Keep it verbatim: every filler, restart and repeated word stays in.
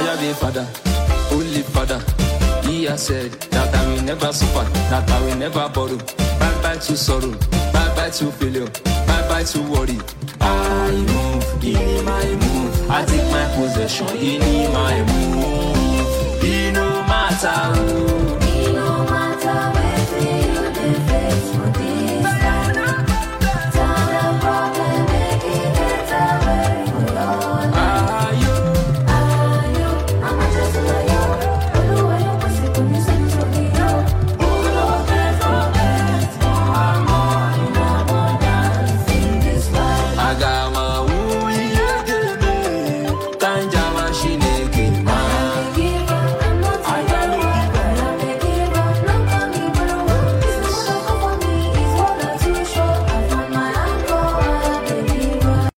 have a father, only father. He has said that I will never suffer, that I will never borrow. Bye bye to sorrow, bye bye to failure, bye bye to worry. I move, in my move. I take my possession, in my move. It no matter who.